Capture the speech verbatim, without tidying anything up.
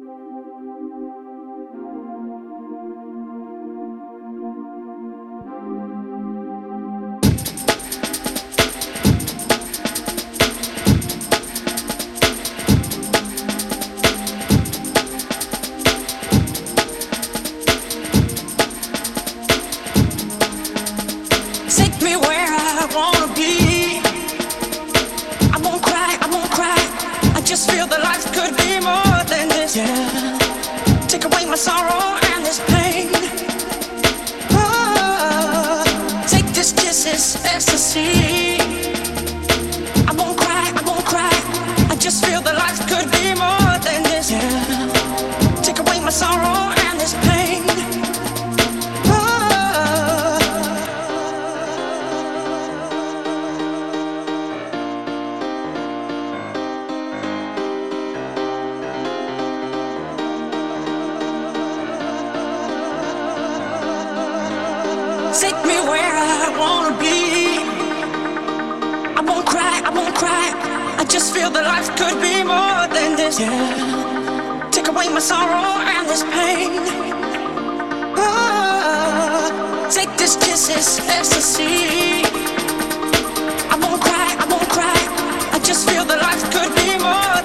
Take me where I wanna be. I won't cry, I won't cry. I just feel that life could be more than this. Yeah. Take away my sorrow and this pain. Oh, take this kiss as ecstasy. I won't cry, I won't cry. I just feel that life could be more than this. Yeah. Take away my sorrow and this pain. Take me where I wanna be. I won't cry, I won't cry. I just feel that life could be more than this. Yeah. Take away my sorrow and this pain. Oh, take this kiss as ecstasy. I won't cry, I won't cry. I just feel that life could be more